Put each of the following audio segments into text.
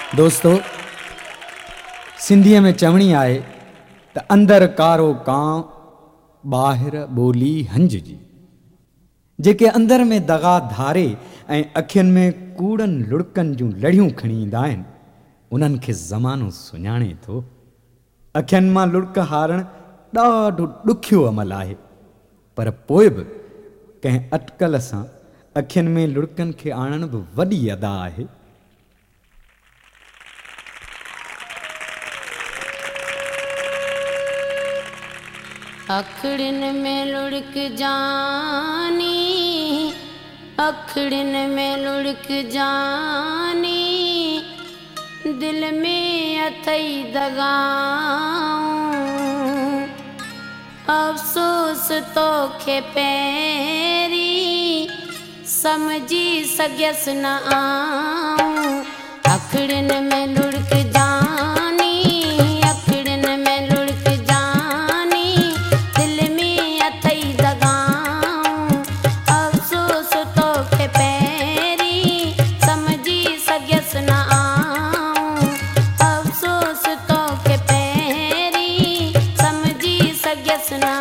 दोस्तों, सिंधीअ में चवणी आहे त अंदर कारो कां ॿाहिरि ॿोली हंज जी। जेके अंदर में दगा धारे ऐं अखियुनि में कूड़नि लुड़कनि जूं लड़ियूं खणी ईंदा आहिनि, उन्हनि खे ज़मानो सुञाणे थो। अखियुनि मां लुड़क हारणु ॾाढो ॾुखियो अमल आहे, पर पोइ बि कंहिं अटकल सां अखियुनि में लुड़कनि खे आणणु बि वॾी अदा आहे। अखड़िन में लुढ़क जानी, अखड़िन में लुढ़क जानी, दिल में अथई दगाऊं, अफ़सोस तोखे पैरी समझी सघियसि न आऊं। अखड़िन में लुढ़क जानी, अखड़िन में लुढ़क जानी, दिल में अथई दगाऊं, अफ़सोस तोखे पैरी समझी सघियसि न आऊं, अफ़सोस तोखे पैरी समझी सघियसि न आऊं।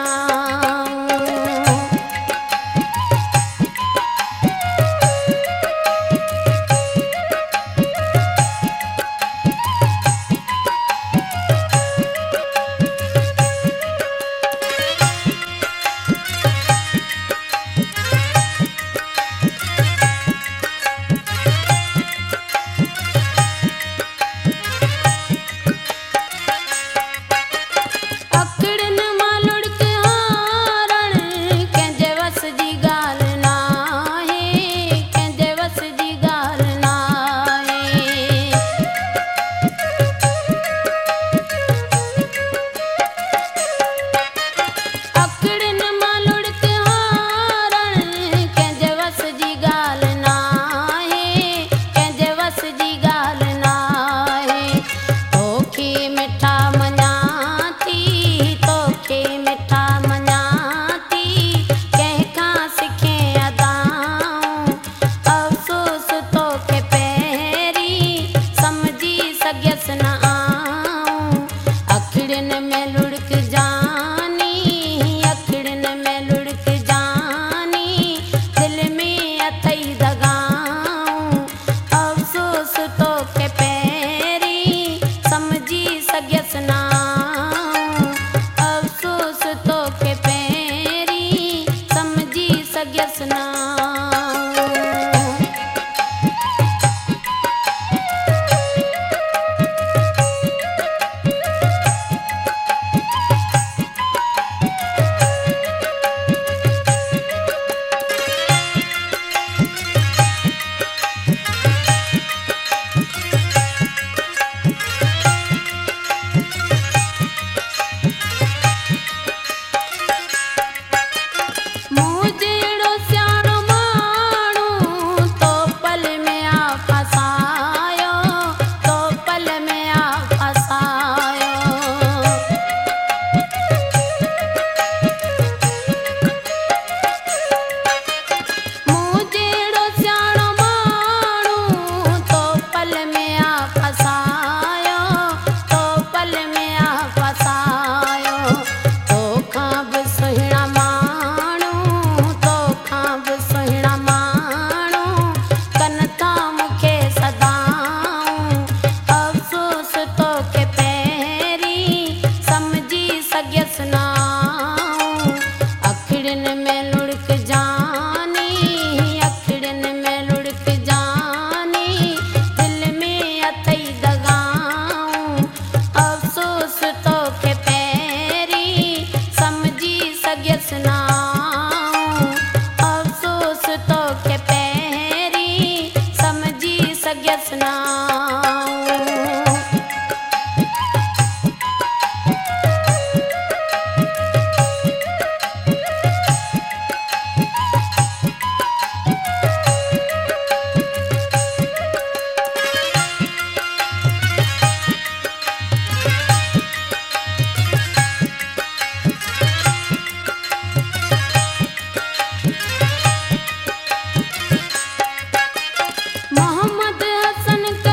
मोहम्मद हसन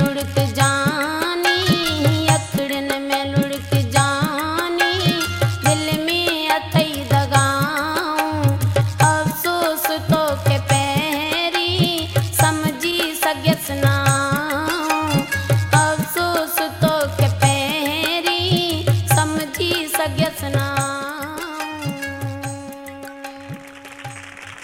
लुढ़क जानी, अखड़न में लुढ़क जानी, दिल में अथई दगाऊं, अफ़सोस तो के पैरी समझी सगस ना, अफ़सोस तो के पैरी समझी सगस ना।